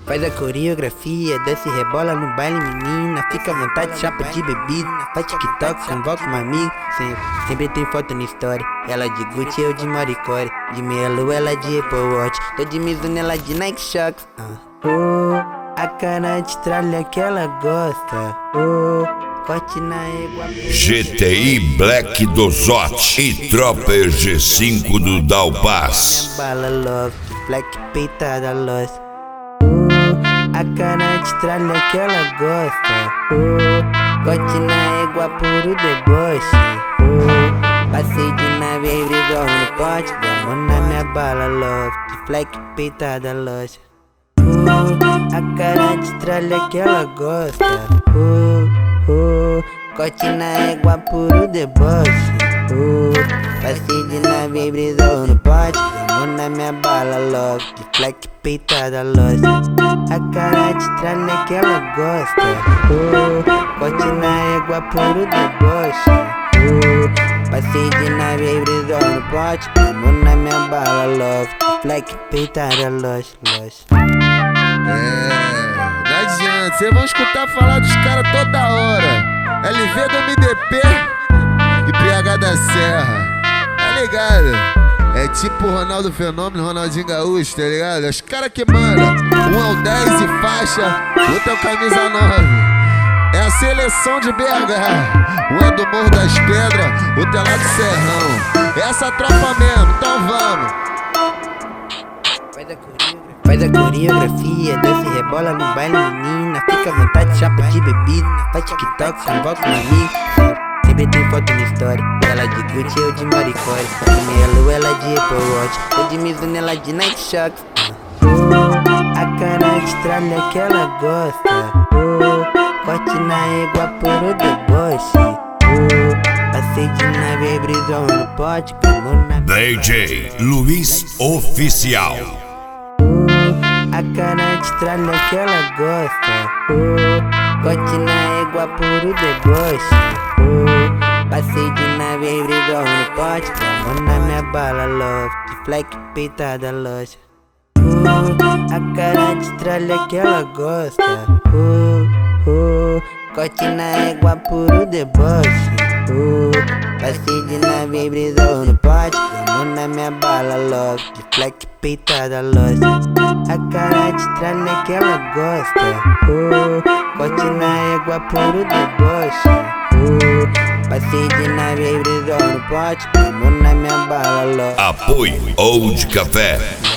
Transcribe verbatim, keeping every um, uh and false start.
Faz a coreografia, desce e rebola no baile, menina. Fica à vontade, chapa de bebida. Faz TikTok, convoca um amigo. Sempre, sempre tem foto na história. Ela de Gucci, eu de Maricore. De meia lua, ela de Apple Watch. Tô de Mizuno, ela de Nike Shox. uh. Oh, a cara de tralha que ela gosta. Oh, corte na égua. G T I Black do Zot e Tropa G cinco do Dalpas. Bala love, black peitada lost. A cara de tralha que ela gosta. Oh, corte na égua, puro deboche. Oh, passei de nave e brisou no pote. Vamos na minha bala love, black peitada lost. Oh, a cara de tralha que ela gosta. Oh, oh, corte na égua, puro deboche. Oh, passei de nave e brisou no pote. Vamos na minha bala love, black peitada lost. A cara de tralha que ela gosta. Oh, corte na égua, puro deboche. Oh, passei de nave e brisou no pote. Vamos na minha bala love, black peitada lost, lost. É, não adianta, cês vão escutar falar dos caras toda hora. L V do M D P e P H da Serra, tá ligado? É tipo Ronaldo Fenômeno, Ronaldinho Gaúcho, tá ligado? É os caras que mandam. Um é o dez e faixa, outro é o camisa nove. É a seleção de B H. Um é do Morro das Pedras, outro é lá do Serrão. É essa tropa mesmo, então vamos. Faz a coreografia, faz a coreografia, desce e rebola no baile, menina. Fica à vontade, chapa de bebida. Faz TikTok, convoca um amigo. Sempre tem foto na história. Ela de Gucci, eu de Maricore. De meia lua, ela de Apple Watch. Tô de Mizuno, ela de Nike Shox. Oh, a cara de tralha que ela gosta. Oh, corte na égua, puro deboche. Oh, passei de nave e brisou no pote. Como na D J Luiz Oficial. Oh, a cara de tralha que ela gosta. Oh, corte na égua, puro deboche. Oh, passei de nave e brisou no pote. Vamos na minha bala love, black peitada lost. Oh, a cara de tralha que ela gosta. Oh, oh, corte na égua, puro deboche. Oh, passei de nave e brisou no pote. Vamos na minha bala love, black peitada lost. A cara de tralha que ela gosta. Oh, corte na égua, puro deboche. Oh, passei de nave e brisou no pote. Vamos na minha bala love. Apoio Old Café.